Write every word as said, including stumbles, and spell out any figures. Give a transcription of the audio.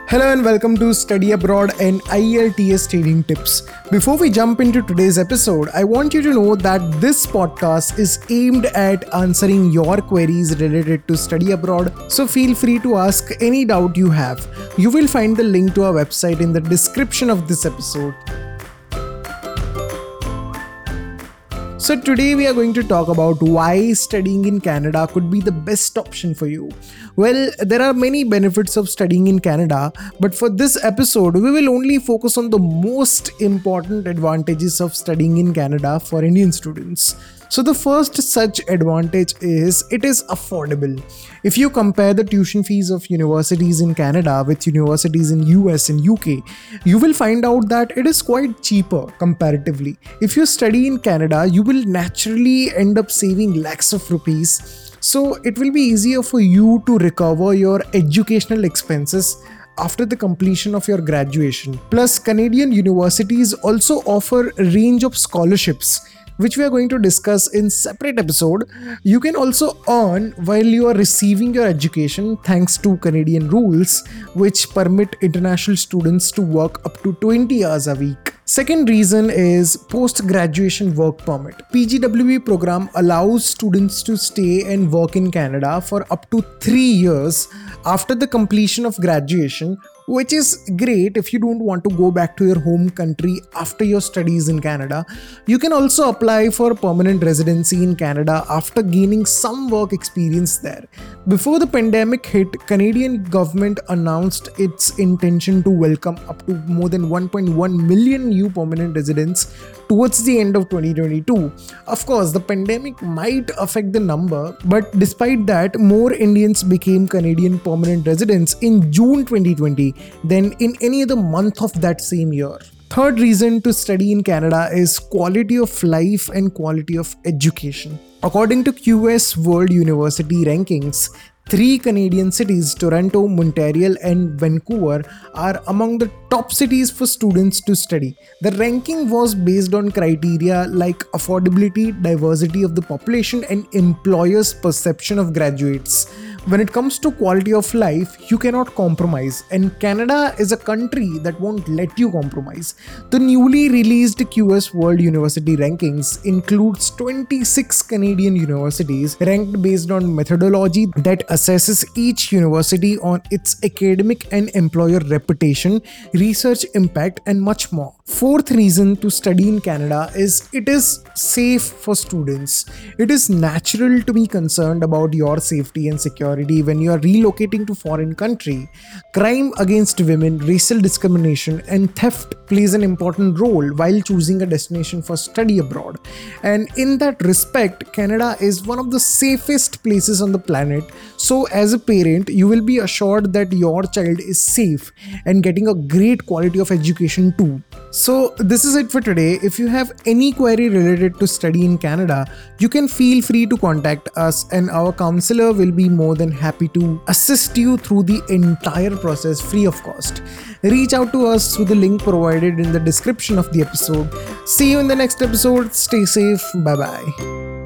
Hello and welcome to Study Abroad and I E L T S Training Tips. Before we jump into today's episode, I want you to know that this podcast is aimed at answering your queries related to study abroad, so feel free to ask any doubt you have. You will find the link to our website in the description of this episode. So today we are going to talk about why studying in Canada could be the best option for you. Well, there are many benefits of studying in Canada, but for this episode, we will only focus on the most important advantages of studying in Canada for Indian students. So the first such advantage is it is affordable. If you compare the tuition fees of universities in Canada with universities in U S and U K, you will find out that it is quite cheaper comparatively. If you study in Canada, you will naturally end up saving lakhs of rupees. So it will be easier for you to recover your educational expenses after the completion of your graduation. Plus, Canadian universities also offer a range of scholarships, which we are going to discuss in separate episode. You can also earn while you are receiving your education thanks to Canadian rules, which permit international students to work up to twenty hours a week. Second reason is post-graduation work permit. P G W E program allows students to stay and work in Canada for up to three years after the completion of graduation, which is great if you don't want to go back to your home country after your studies in Canada. You can also apply for permanent residency in Canada after gaining some work experience there. Before the pandemic hit, Canadian government announced its intention to welcome up to more than one point one million new permanent residents towards the end of twenty twenty-two. Of course, the pandemic might affect the number, but despite that, more Indians became Canadian permanent residents in June twenty twenty than in any other month of that same year. Third reason to study in Canada is quality of life and quality of education. According to Q S World University Rankings, three Canadian cities, Toronto, Montreal, and Vancouver, are among the top cities for students to study. The ranking was based on criteria like affordability, diversity of the population, and employers' perception of graduates. When it comes to quality of life, you cannot compromise, and Canada is a country that won't let you compromise. The newly released Q S World University Rankings includes twenty-six Canadian universities ranked based on methodology that assesses each university on its academic and employer reputation, research impact, and much more. Fourth reason to study in Canada is it is safe for students. It is natural to be concerned about your safety and security when you are relocating to foreign country. Crime against women, racial discrimination, and theft plays an important role while choosing a destination for study abroad. And in that respect, Canada is one of the safest places on the planet. So as a parent, you will be assured that your child is safe and getting a great quality of education too. So this is it for today. If you have any query related to study in Canada, you can feel free to contact us and our counselor will be more than happy to assist you through the entire process free of cost. Reach out to us through the link provided in the description of the episode. See you in the next episode. Stay safe. Bye bye.